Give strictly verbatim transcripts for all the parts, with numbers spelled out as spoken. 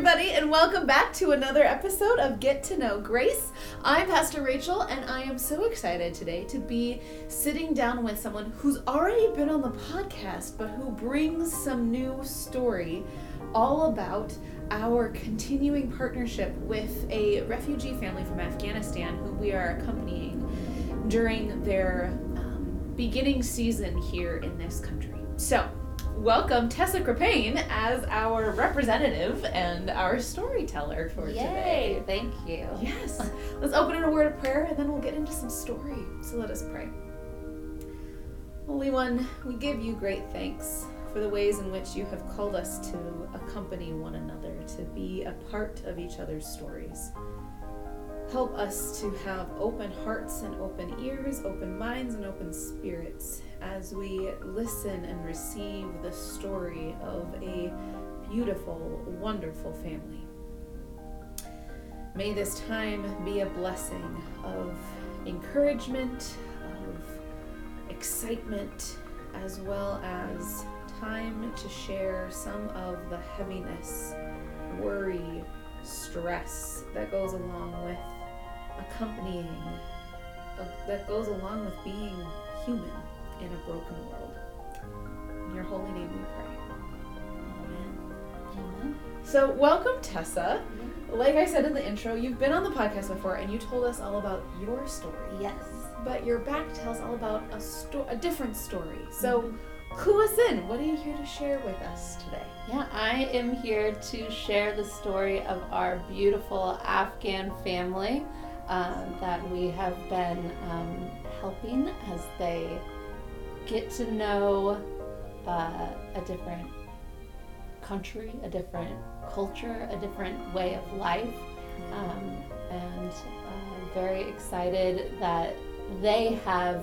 everybody, and welcome back to another episode of Get to Know Grace. I'm Pastor Rachel, and I am so excited today to be sitting down with someone who's already been on the podcast, but who brings some new story all about our continuing partnership with a refugee family from Afghanistan who we are accompanying during their um, beginning season here in this country. So, welcome Tessa Crepane as our representative and our storyteller for Yay, today. Thank you. Yes. Let's open in a word of prayer and then we'll get into some story. So let us pray. Holy One, we give you great thanks for the ways in which you have called us to accompany one another, to be a part of each other's stories. Help us to have open hearts and open ears, open minds and open spirits as we listen and receive the story of a beautiful, wonderful family. May this time be a blessing of encouragement, of excitement, as well as time to share some of the heaviness, worry, stress that goes along with accompanying, uh, that goes along with being human in a broken world. In your holy name we pray. Amen. Amen. So welcome, Tessa. Like I said in the intro, you've been on the podcast before and you told us all about your story. Yes. But you're back to tell us all about a, sto- a different story. So Mm-hmm. clue us in. What are you here to share with us today? Yeah, I am here to share the story of our beautiful Afghan family um, that we have been um, helping as they get to know uh, a different country, a different culture, a different way of life. Um, and uh, very excited that they have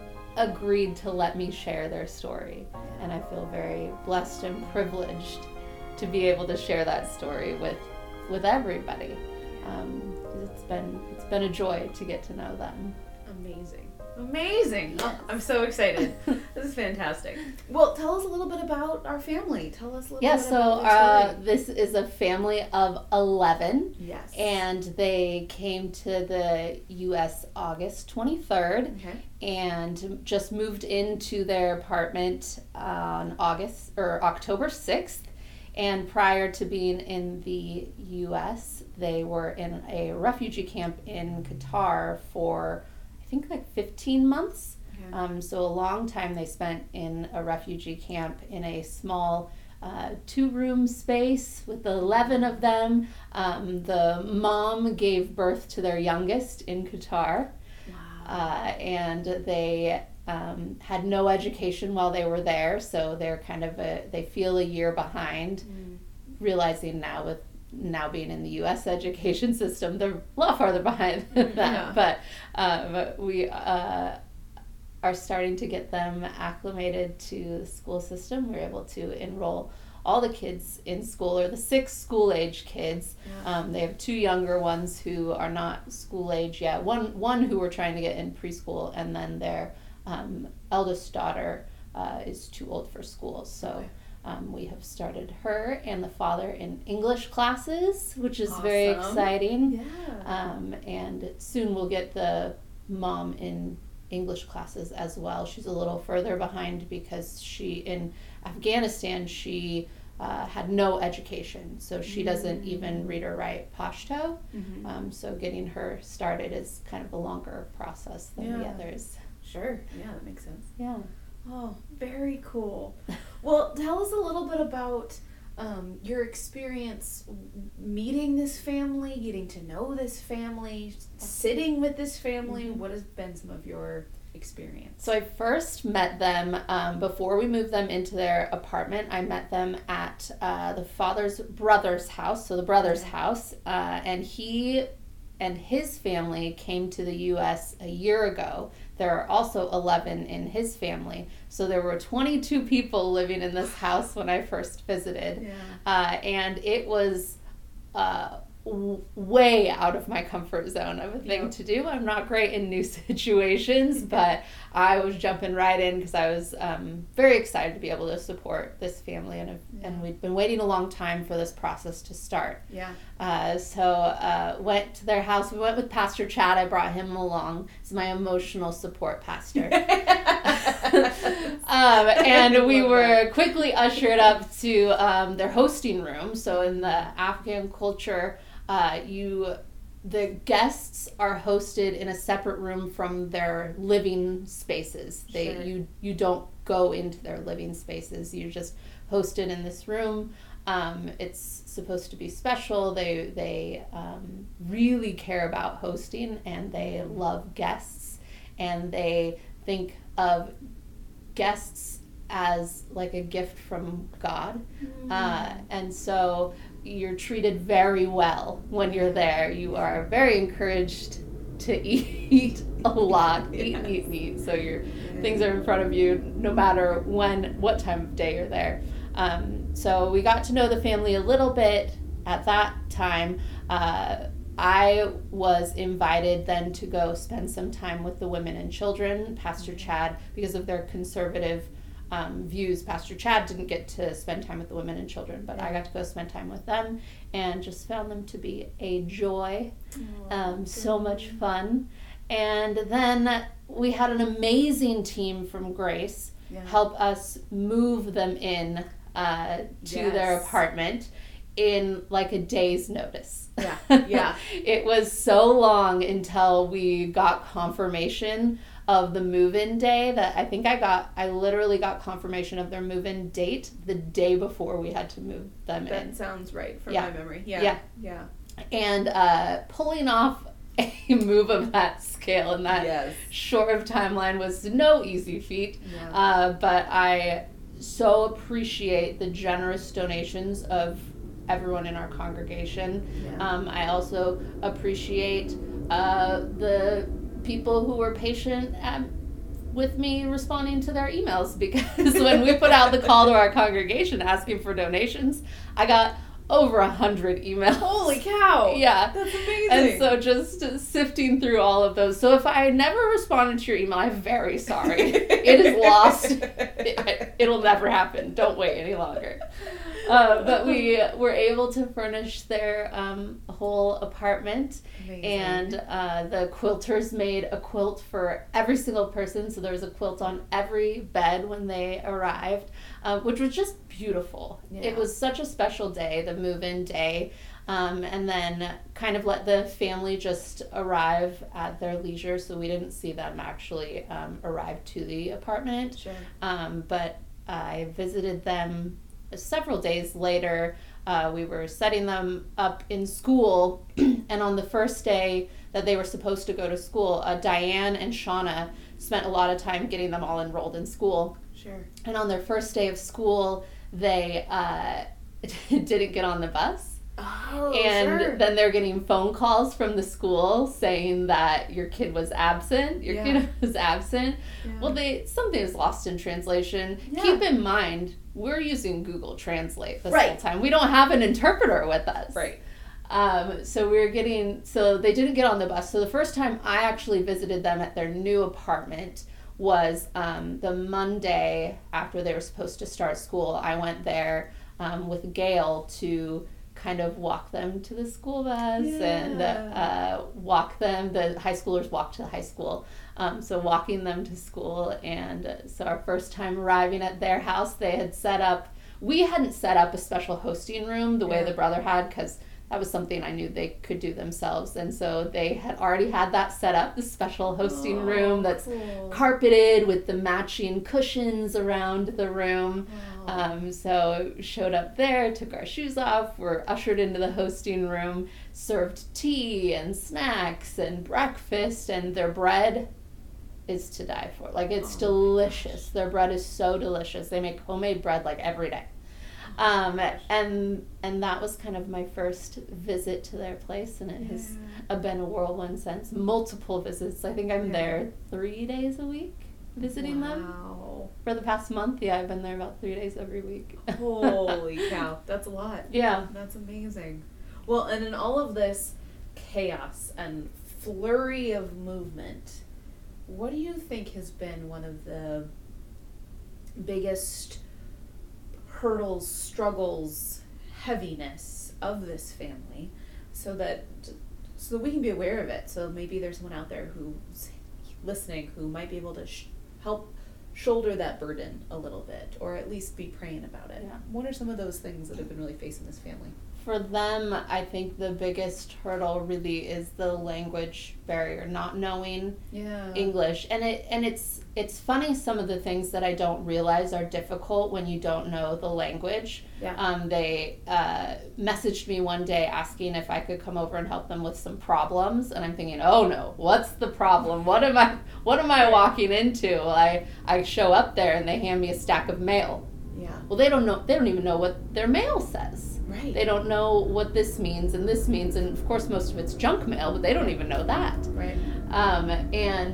agreed to let me share their story. And I feel very blessed and privileged to be able to share that story with with everybody. Um, it's been it's been a joy to get to know them. Amazing. Amazing. Yes. Oh, I'm so excited. This is fantastic. Well, tell us a little bit about our family. Tell us a little Yeah, bit so about their uh, story. this is a family of eleven. Yes. And they came to the U S August twenty-third Okay. and just moved into their apartment on August or October sixth. And prior to being in the U S, they were in a refugee camp in Qatar for, I think, like fifteen months. Okay. Um, so a long time they spent in a refugee camp in a small uh, two-room space with eleven of them. Um, the mom gave birth to their youngest in Qatar. Wow. Uh, and they um, had no education while they were there, so they're kind of a, they feel a year behind, Mm. realizing now with now being in the U S education system, they're a lot farther behind than that. Yeah. But um, we uh, are starting to get them acclimated to the school system. We're able to enroll all the kids in school, or the six school-age kids. Yeah. Um, they have two younger ones who are not school-age yet. One, one who we're trying to get in preschool, and then their um, eldest daughter uh, is too old for school. So Okay. um, we have started her and the father in English classes, which is very Awesome. exciting. Yeah. Um, and soon we'll get the mom in English classes as well. She's a little further behind because she, in Afghanistan, she uh, had no education. So she doesn't even read or write Pashto. Mhm. Um, so getting her started is kind of a longer process than the Yeah. others. Sure. Yeah, that makes sense. Yeah. Oh, very cool. Well, tell us a little bit about um, your experience meeting this family, getting to know this family, sitting with this family. Mhm. What has been some of your experience? So I first met them um, before we moved them into their apartment. I met them at uh, the father's brother's house, so the brother's Okay. house, uh, and he and his family came to the U S a year ago. There are also eleven in his family, so there were twenty-two people living in this house when I first visited. Yeah. Uh, and it was uh, w- way out of my comfort zone of a thing Yep. to do. I'm not great in new situations, but I was jumping right in because I was um, very excited to be able to support this family, and Yeah. and we'd been waiting a long time for this process to start. Yeah. Uh, so uh, went to their house. We went with Pastor Chad. I brought him along. He's my emotional support pastor. um, and we Love were that. quickly ushered up to um, their hosting room. So in the Afghan culture, uh, you the guests are hosted in a separate room from their living spaces. They Sure. you you don't go into their living spaces. You're just hosted in this room. Um, it's supposed to be special. They they um, really care about hosting, and they love guests, and they think of guests as like a gift from God. Uh, and so you're treated very well when you're there. You are very encouraged to eat a lot, eat, Yes. eat, eat. So your things are in front of you no matter when, what time of day you're there. Um, so we got to know the family a little bit at that time. Uh, I was invited then to go spend some time with the women and children. Pastor Chad, because of their conservative um, views, Pastor Chad didn't get to spend time with the women and children, but I got to go spend time with them and just found them to be a joy. Um, so much fun. And then we had an amazing team from Grace Yeah. help us move them in uh, to Yes. their apartment in like a day's notice. Yeah. Yeah. It was so long until we got confirmation of the move-in day that I think I got, I literally got confirmation of their move-in date the day before we had to move them in. That sounds right from Yeah. my memory. Yeah. Yeah. Yeah. And uh, pulling off a move of that scale and that Yes. short of timeline was no easy feat. Yeah. Uh, but I so appreciate the generous donations of everyone in our congregation. Yeah. Um, I also appreciate uh, the people who were patient at, with me responding to their emails, because when we put out the call to our congregation asking for donations, I got over a hundred emails. Holy cow! Yeah. That's amazing. And so just sifting through all of those. So if I never responded to your email, I'm very sorry. It is lost. It, it'll never happen. Don't wait any longer. Uh, but we were able to furnish their um, whole apartment. Amazing. And uh, the quilters made a quilt for every single person. So there was a quilt on every bed when they arrived, uh, which was just beautiful. Yeah. It was such a special day, the move-in day. Um, and then kind of let the family just arrive at their leisure. So we didn't see them actually um, arrive to the apartment. Sure. Um, but I visited them several days later. Uh, we were setting them up in school, and on the first day that they were supposed to go to school, uh, Diane and Shauna spent a lot of time getting them all enrolled in school. Sure. And on their first day of school, they uh, didn't get on the bus. Oh, And sure. then they're getting phone calls from the school saying that your kid was absent. Your Yeah. kid was absent. Yeah. Well, they something is lost in translation. Yeah. Keep in mind, we're using Google Translate this Right. whole time. We don't have an interpreter with us. Right. Um, so we were getting, so they didn't get on the bus. So the first time I actually visited them at their new apartment was um, the Monday after they were supposed to start school. I went there um, with Gail to kind of walk them to the school bus and uh, walk them, the high schoolers walk to the high school. Um, so walking them to school. And so our first time arriving at their house, they had set up, we hadn't set up a special hosting room the way Yeah. the brother had, because that was something I knew they could do themselves. And so they had already had that set up, the special hosting Oh, room that's cool. carpeted with the matching cushions around the room. Oh. Um, so showed up there, took our shoes off, were ushered into the hosting room, served tea and snacks and breakfast, and their bread is to die for. Like, it's Oh. delicious. Their bread is so delicious. They make homemade bread like every day. Um, and and that was kind of my first visit to their place, and it has uh, been a whirlwind since. Multiple visits. I think I'm Yeah. there three days a week visiting them. Wow. For the past month, yeah, I've been there about three days every week. Holy cow. That's a lot. Yeah. That's amazing. Well, and in all of this chaos and flurry of movement, what do you think has been one of the biggest hurdles, struggles, heaviness of this family, so that so that we can be aware of it? So maybe there's someone out there who's listening who might be able to sh- help shoulder that burden a little bit, or at least be praying about it. Yeah. What are some of those things that have been really facing this family? For them, I think the biggest hurdle really is the language barrier, not knowing Yeah. English. And it and it's it's funny, some of the things that I don't realize are difficult when you don't know the language. Yeah. Um, they uh, messaged me one day asking if I could come over and help them with some problems, and I'm thinking, oh no, what's the problem? What am I what am I walking into? I I show up there and they hand me a stack of mail. Yeah. Well, they don't know. They don't even know what their mail says. Right. They don't know what this means and this means, and of course most of it's junk mail, but they don't even know that. Right. Um, and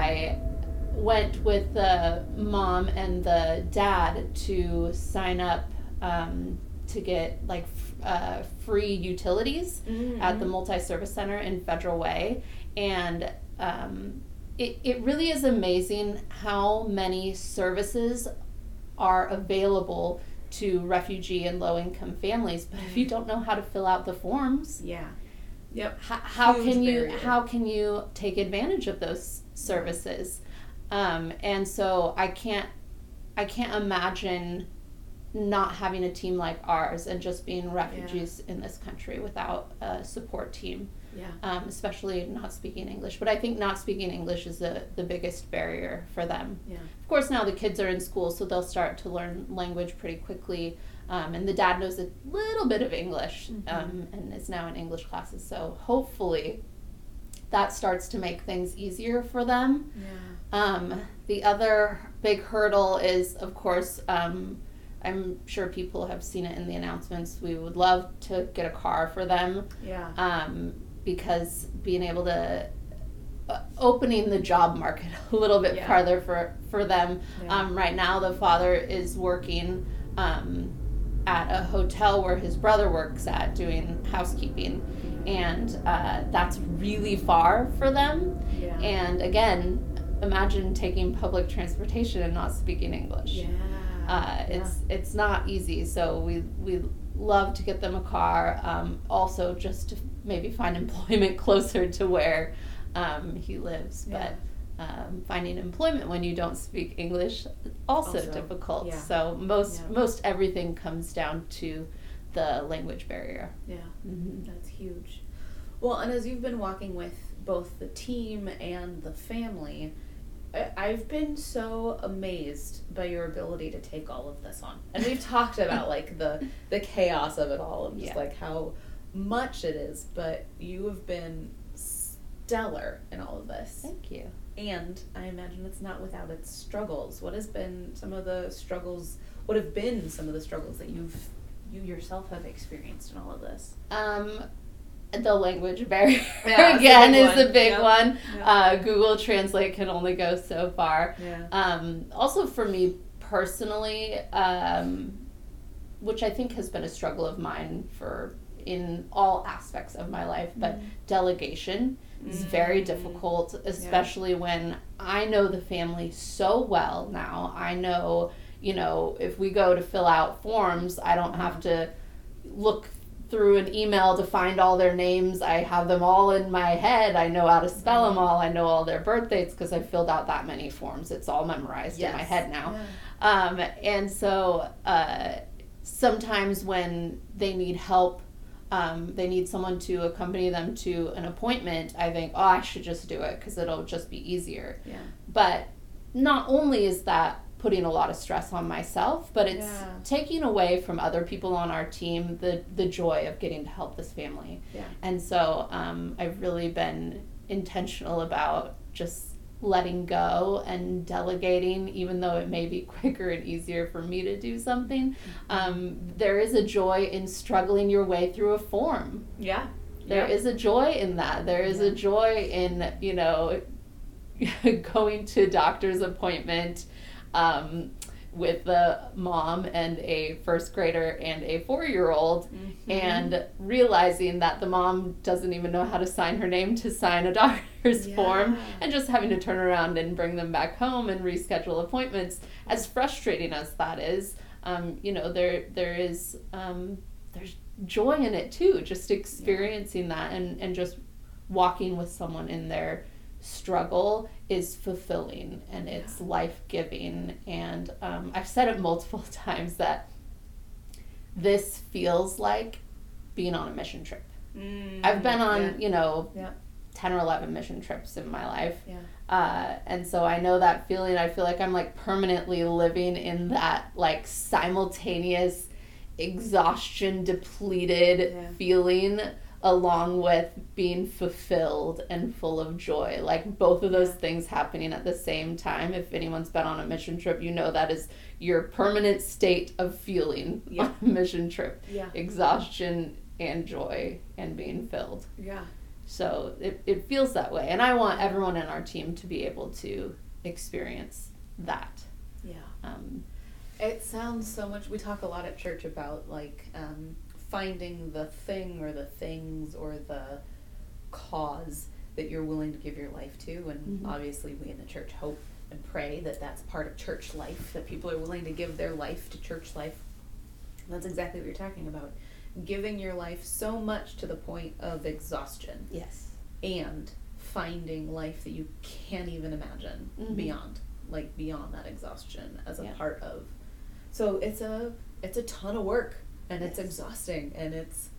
I went with the mom and the dad to sign up um, to get like f- uh, free utilities Mm-hmm. at the multi-service center in Federal Way, and um, it it really is amazing how many services are available to refugee and low-income families, but if you don't know how to fill out the forms, Yeah. Yep. how, how Huge can you barrier. how can you take advantage of those services? Um, and so I can't I can't imagine not having a team like ours and just being refugees in this country without a support team. Yeah. Um, especially not speaking English. But I think not speaking English is the, the biggest barrier for them. Yeah. Of course, now the kids are in school, so they'll start to learn language pretty quickly. Um, and the dad knows a little bit of English Mhm. um, and is now in English classes. So hopefully that starts to make things easier for them. Yeah. Um, the other big hurdle is, of course, um, I'm sure people have seen it in the announcements. We would love to get a car for them. Yeah. Um, because being able to uh, opening the job market a little bit Yeah. farther for for them. Yeah. Um, right now, the father is working um, at a hotel where his brother works at, doing housekeeping, and uh, that's really far for them. Yeah. And again, imagine taking public transportation and not speaking English. Yeah. Uh, it's it's not easy, so we we love to get them a car. Um, also, just to maybe find employment closer to where um, he lives. Yeah. But um, finding employment when you don't speak English also, Also, difficult. yeah. So most Yeah. most everything comes down to the language barrier. Yeah. Mm-hmm. That's huge. Well, and as you've been walking with both the team and the family, I- I've been so amazed by your ability to take all of this on. And we've talked about like the the chaos of it all and just Yeah. like how much it is, but you have been stellar in all of this. Thank you. And I imagine it's not without its struggles. What has been some of the struggles, what have been some of the struggles that you've you yourself have experienced in all of this? Um, the language barrier Yeah, again it's a big is the one. big Yep. one. Yep. Uh, Google Translate can only go so far. Yeah. Um, also for me personally, um, which I think has been a struggle of mine for in all aspects of my life, but Mhm. delegation is very Mm. difficult, especially when I know the family so well now. I know, you know, if we go to fill out forms, I don't have to look through an email to find all their names. I have them all in my head. I know how to spell them all. I know all their birth dates because I filled out that many forms. It's all memorized in my Yes. head now. Yeah. Um, and so uh, sometimes when they need help, um, they need someone to accompany them to an appointment, I think, oh, I should just do it because it'll just be easier. Yeah. But not only is that putting a lot of stress on myself, but it's Yeah. taking away from other people on our team the, the joy of getting to help this family. Yeah. And so um, I've really been intentional about just letting go and delegating, even though it may be quicker and easier for me to do something. Um, there is a joy in struggling your way through a form. Yeah. There Yeah. is a joy in that. There is Yeah. a joy in, you know, going to a doctor's appointment, um, with the mom and a first grader and a four-year-old, mm-hmm. and realizing that the mom doesn't even know how to sign her name to sign a doctor's yeah. form, and just having to turn around and bring them back home and reschedule appointments. As frustrating as that is, um, you know, there there is um, there's joy in it too, just experiencing yeah. that and, and just walking with someone in their struggle is fulfilling, and it's yeah. life-giving. And um, I've said it multiple times that this feels like being on a mission trip. Mm, I've been on, yeah. you know, yeah. ten or eleven mission trips in my life. Yeah. Uh, and so I know that feeling. I feel like I'm like permanently living in that like simultaneous exhaustion, depleted yeah. feeling, along with being fulfilled and full of joy. Like both of those things happening at the same time. If anyone's been on a mission trip, you know that is your permanent state of feeling yeah. on a mission trip. Yeah. Exhaustion and joy and being filled. Yeah. So it, it feels that way. And I want everyone in our team to be able to experience that. Yeah. Um, it sounds so much, we talk a lot at church about like um, finding the thing or the things or the cause that you're willing to give your life to. And mm-hmm. obviously we in the church hope and pray that that's part of church life, that people are willing to give their life to church life. And that's exactly what you're talking about. Giving your life so much to the point of exhaustion. Yes. And finding life that you can't even imagine mm-hmm. beyond, like beyond that exhaustion as a yeah. part of. So it's a it's a ton of work, and yes. it's exhausting, and it's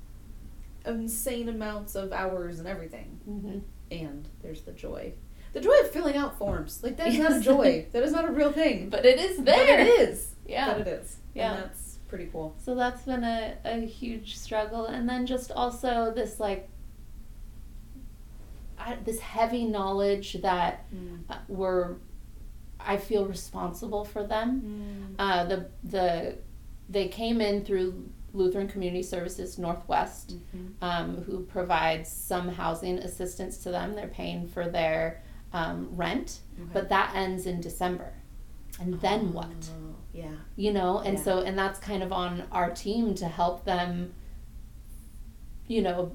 insane amounts of hours and everything. Mm-hmm. And there's the joy. The joy of filling out forms. Like that is not a joy. That is not a real thing. But it is there. But it is. Yeah. But it is. Yeah. And that's pretty cool. So that's been a, a huge struggle. And then just also this like I, this heavy knowledge that mm. uh, we're I feel responsible for them. Mm. Uh, the the they came in through Lutheran Community Services Northwest, mm-hmm. um, who provides some housing assistance to them. They're paying for their um, rent, okay. but that ends in December. And then what? Oh, yeah. You know, and yeah. so, and that's kind of on our team to help them, you know,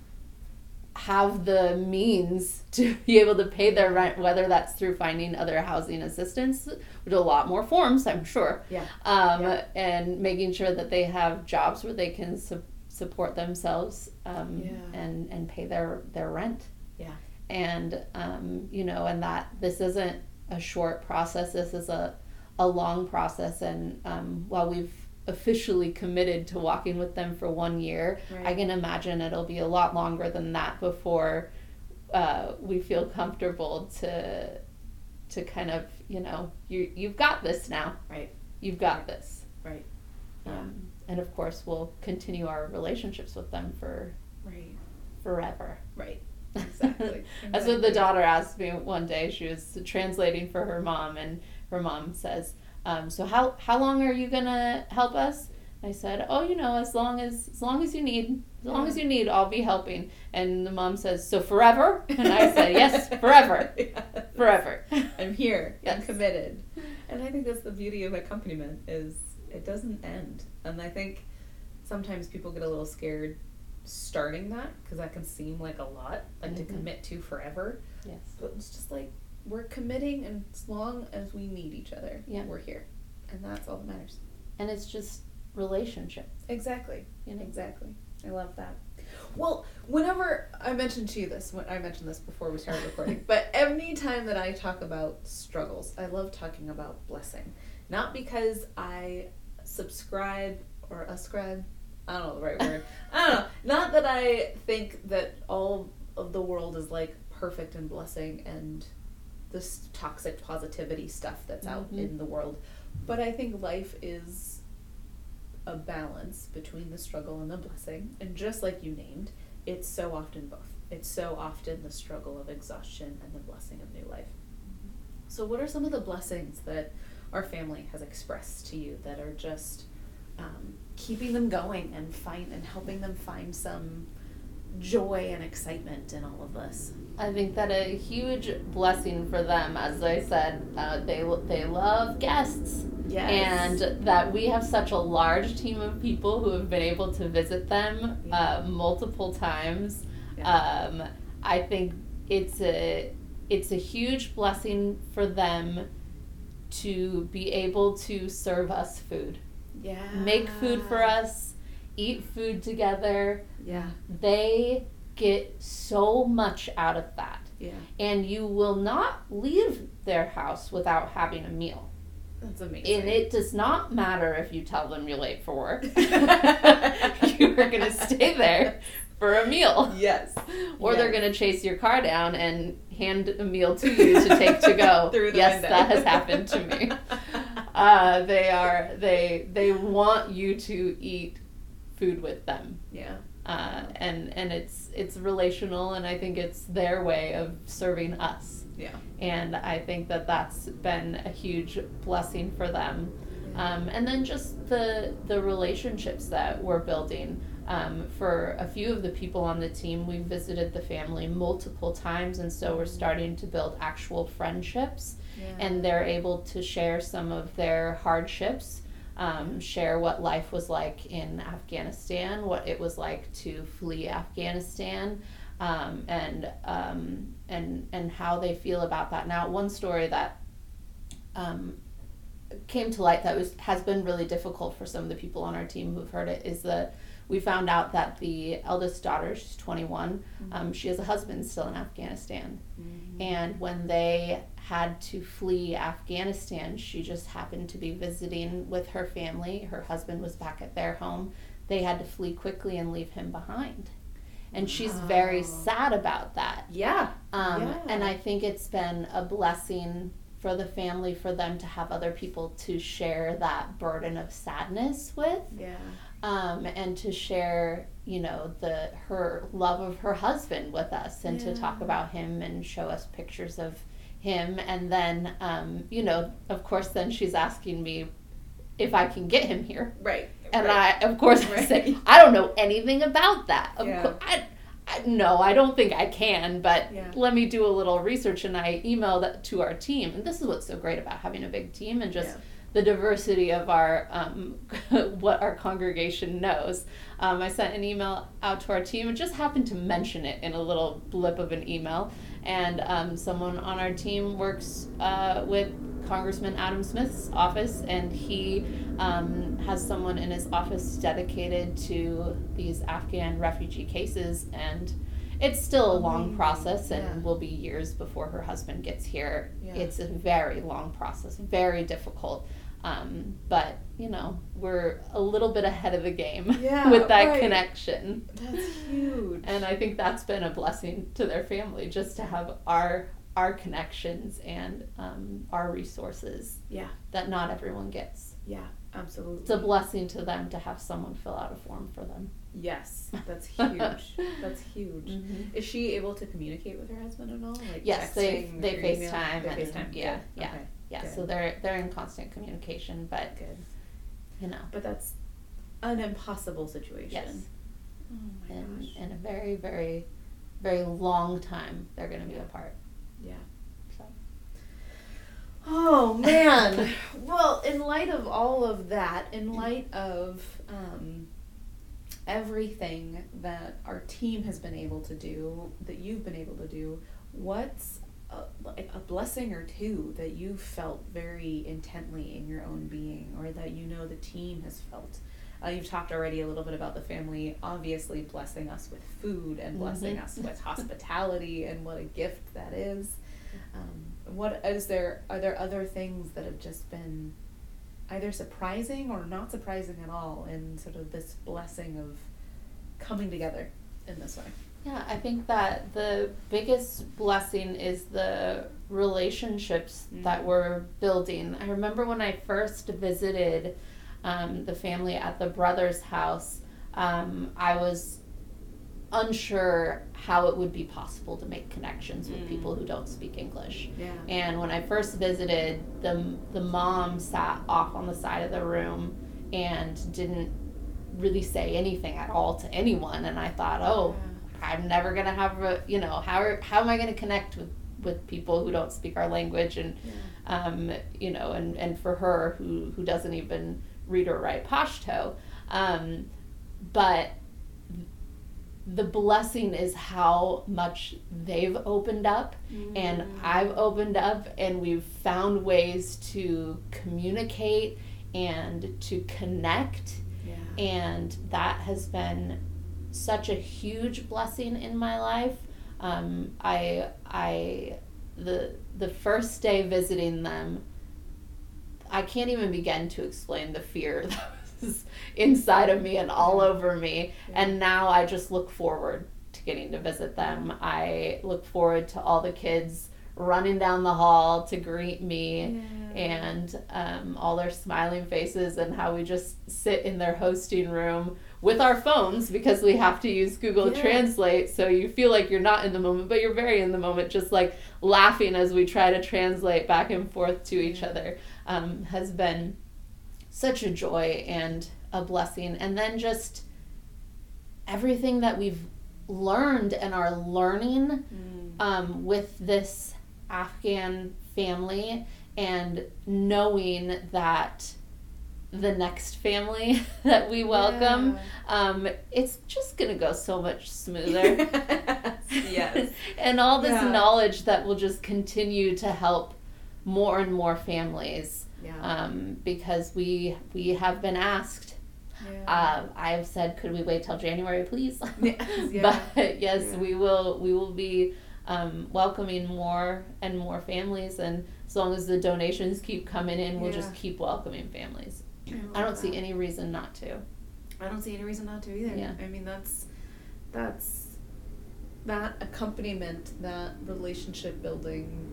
have the means to be able to pay their rent, whether that's through finding other housing assistance, with a lot more forms, I'm sure. Yeah. Um, yeah. And making sure that they have jobs where they can su- support themselves um, yeah. and, and pay their, their rent. Yeah. And, um, you know, and that this isn't a short process. This is a, a long process. And um, while we've officially committed to walking with them for one year, right. I can imagine it'll be a lot longer than that before uh, we feel comfortable to to kind of, you know, you you've got this now. Right. You've got right. this. Right. Um, yeah. And of course we'll continue our relationships with them for right. forever. Right. Exactly. exactly. That's what the daughter asked me one day. She was translating for her mom, and her mom says, um, so how how long are you gonna help us? I said, oh, you know, as long as as long as you need, as long yeah. as you need, I'll be helping. And the mom says, so forever? And I said, yes, forever, yes. forever. I'm here. Yes. I'm committed. And I think that's the beauty of accompaniment, is it doesn't end. And I think sometimes people get a little scared starting that, because that can seem like a lot, like mm-hmm. to commit to forever. Yes. But it's just like, we're committing, and as long as we need each other, yeah. we're here. And that's all that matters. And it's just relationship. Exactly. You know? Exactly. I love that. Well, whenever I mentioned to you this, when I mentioned this before we started recording, but any time that I talk about struggles, I love talking about blessing. Not because I subscribe or ascribe, I don't know the right word. I don't know. Not that I think that all of the world is like perfect and blessing and this toxic positivity stuff that's mm-hmm. out in the world. But I think life is a balance between the struggle and the blessing. And just like you named, it's so often both. It's so often the struggle of exhaustion and the blessing of new life. Mm-hmm. So what are some of the blessings that our family has expressed to you that are just um, keeping them going and find and helping them find some joy and excitement in all of this. I think that a huge blessing for them, as I said, uh, they they love guests. Yes. And that we have such a large team of people who have been able to visit them uh, multiple times. Yeah. Um, I think it's a it's a huge blessing for them to be able to serve us food. Yeah. Make food for us, eat food together. Yeah. They get so much out of that. Yeah. And you will not leave their house without having a meal. That's amazing. And it does not matter if you tell them you're late for work. You are going to stay there for a meal. Yes. Or yes. they're going to chase your car down and hand a meal to you to take to go. Through the yes, window. that has happened to me. Uh, they are they they want you to eat food with them. Yeah. Uh, and and it's it's relational, and I think it's their way of serving us. Yeah. And I think that that's been a huge blessing for them. Um, and then just the the relationships that we're building. Um, for a few of the people on the team, we've visited the family multiple times, and so we're starting to build actual friendships. Yeah. And they're able to share some of their hardships, um, share what life was like in Afghanistan, what it was like to flee Afghanistan, um, and um, and and how they feel about that. Now, one story that um, came to light that was has been really difficult for some of the people on our team who've heard it is that we found out that the eldest daughter, she's twenty-one, mm-hmm. um, she has a husband still in Afghanistan. Mm-hmm. And when they had to flee Afghanistan, she just happened to be visiting with her family. Her husband was back at their home. They had to flee quickly and leave him behind. And she's wow. very sad about that. Yeah. Um, yeah. And I think it's been a blessing for the family, for them to have other people to share that burden of sadness with. Yeah. Um, and to share, you know, the her love of her husband with us, and yeah. to talk about him and show us pictures of him. And then, um, you know, of course, then she's asking me if I can get him here. Right. And right. I, of course, right. I say, I don't know anything about that. Of yeah. course, I, I, no, I don't think I can, but yeah. let me do a little research. And I emailed that to our team. And this is what's so great about having a big team and just... Yeah. the diversity of our um, what our congregation knows. Um, I sent an email out to our team and just happened to mention it in a little blip of an email. And um, someone on our team works uh, with Congressman Adam Smith's office, and he um, has someone in his office dedicated to these Afghan refugee cases. And it's still a long process, and yeah. will be years before her husband gets here. Yeah. It's a very long process, very difficult. Um, but, you know, we're a little bit ahead of the game yeah, with that right. connection. That's huge. And I think that's been a blessing to their family, just to have our our connections and um, our resources yeah. that not everyone gets. Yeah, absolutely. It's a blessing to them to have someone fill out a form for them. Yes, that's huge. That's huge. Mm-hmm. Is she able to communicate with her husband at all? Like yes, they texting they or FaceTime. email? And, They FaceTime. Yeah, Good. yeah, Okay. yeah. Good. So they're they're in constant communication, but good. You know. But that's an impossible situation. Yes. Oh my and gosh. in a very, very, very long time, they're going to be Yeah. apart. Yeah. So. Oh man. Well, in light of all of that, in light of um, everything that our team has been able to do, that you've been able to do, what's a, like a blessing or two that you felt very intently in your own being, or that you know the team has felt? Uh, you've talked already a little bit about the family obviously blessing us with food and blessing mm-hmm. us with hospitality, and what a gift that is. Um, what is there? Are there other things that have just been either surprising or not surprising at all in sort of this blessing of coming together in this way? Yeah, I think that the biggest blessing is the relationships mm-hmm. that we're building. I remember when I first visited um, the family at the brother's house, um, I was unsure how it would be possible to make connections with mm. people who don't speak English. Yeah. And when I first visited, the the mom sat off on the side of the room and didn't really say anything at all to anyone. And I thought, oh, I'm never gonna have a, you know, how are, how am I gonna connect with, with people who don't speak our language, and yeah. um, you know, and, and for her who who doesn't even read or write Pashto, um, but the blessing is how much they've opened up, mm. and I've opened up, and we've found ways to communicate and to connect, yeah. and that has been such a huge blessing in my life. Um, I I the the first day visiting them, I can't even begin to explain the fear that was inside of me and all over me. Yeah. And now I just look forward to getting to visit them. I look forward to all the kids running down the hall to greet me, yeah. and um, all their smiling faces, and how we just sit in their hosting room with our phones, because we have to use Google yeah. Translate, so you feel like you're not in the moment, but you're very in the moment, just like laughing as we try to translate back and forth to each yeah. other, um, has been such a joy and a blessing. And then just everything that we've learned and are learning mm. um, with this Afghan family, and knowing that the next family that we welcome, yeah. um, it's just going to go so much smoother. Yes. And all this yeah. knowledge that will just continue to help more and more families. Yeah. Um, because we we have been asked. Yeah. Uh, I've said, could we wait till January, please? Yes, yeah. But yes, yeah. we will. We will be um, welcoming more and more families, and as long as the donations keep coming in, we'll yeah. just keep welcoming families. I, I don't that. see any reason not to. I don't see any reason not to either. Yeah. I mean, that's that's that accompaniment, that relationship building,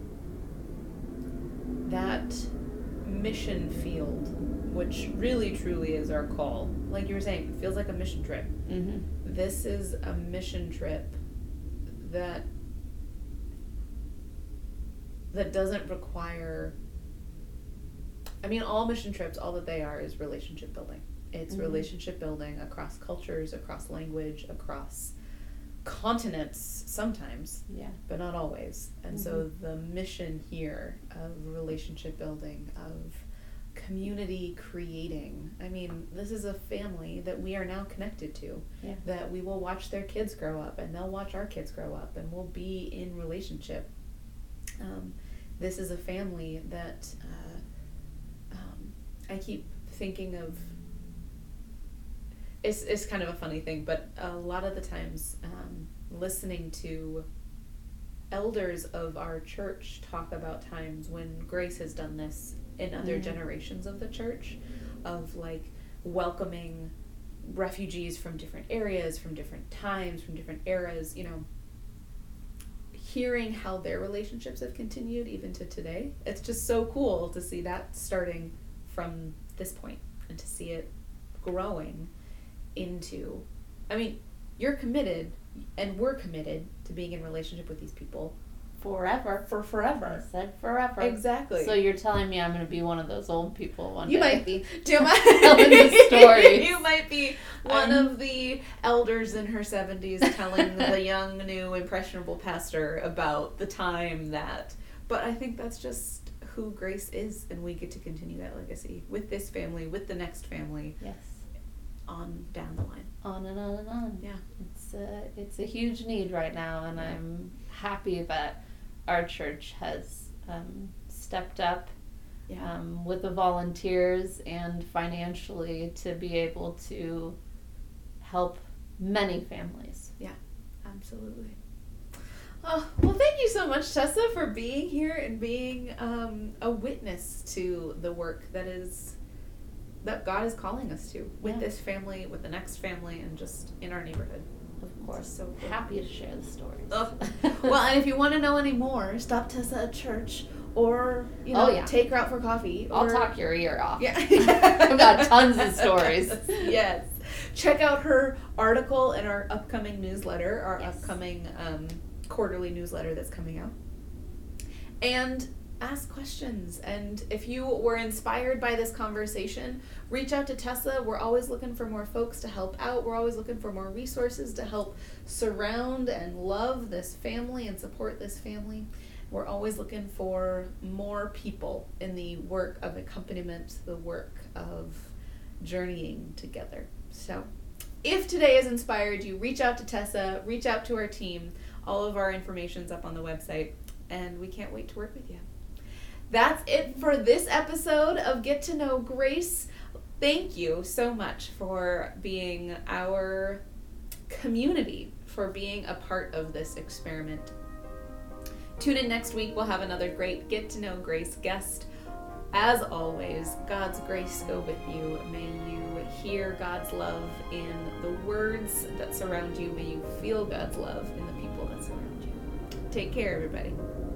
that mission field, which really truly is our call. Like you were saying, it feels like a mission trip. Mm-hmm. This is a mission trip that that doesn't require, I mean, all mission trips, all that they are is relationship building. It's mm-hmm. relationship building across cultures, across language, across continents sometimes, yeah, but not always. And mm-hmm. so the mission here of relationship building, of community creating, I mean, this is a family that we are now connected to, yeah. that we will watch their kids grow up, and they'll watch our kids grow up, and we'll be in relationship. Um, this is a family that uh, um, I keep thinking of. It's it's kind of a funny thing, but a lot of the times um, listening to elders of our church talk about times when Grace has done this in other mm-hmm. generations of the church, of like welcoming refugees from different areas, from different times, from different eras, you know, hearing how their relationships have continued even to today. It's just so cool to see that starting from this point and to see it growing into, I mean, you're committed, and we're committed to being in relationship with these people forever. For forever. I said forever. Exactly. So you're telling me I'm going to be one of those old people one you day? Might be. You might telling the stories. You might be one um, of the elders in her seventies telling the young, new, impressionable pastor about the time that. But I think that's just who Grace is, and we get to continue that legacy with this family, with the next family. Yes. On down the line. On and on and on. Yeah. It's a, it's a huge need right now, and yeah. I'm happy that our church has um, stepped up yeah. um, with the volunteers and financially to be able to help many families. Yeah, absolutely. Oh, well, thank you so much, Tessa, for being here and being um, a witness to the work that is that God is calling us to with yeah. this family, with the next family, and just in our neighborhood. Of course. So cool. Happy to share the stories. Oh. Well, and if you want to know any more, stop Tessa at church, or you know, oh, yeah. take her out for coffee. Or... I'll talk your ear off. Yeah. I've got tons of stories. Yes. Check out her article in our upcoming newsletter, our yes. upcoming um, quarterly newsletter that's coming out. And ask questions. And if you were inspired by this conversation, reach out to Tessa. We're always looking for more folks to help out. We're always looking for more resources to help surround and love this family and support this family. We're always looking for more people in the work of accompaniment, the work of journeying together. So if today has inspired you, reach out to Tessa, reach out to our team. All of our information's up on the website, and we can't wait to work with you. That's it for this episode of Get to Know Grace. Thank you so much for being our community, for being a part of this experiment. Tune in next week. We'll have another great Get to Know Grace guest. As always, God's grace go with you. May you hear God's love in the words that surround you. May you feel God's love in the people that surround you. Take care, everybody.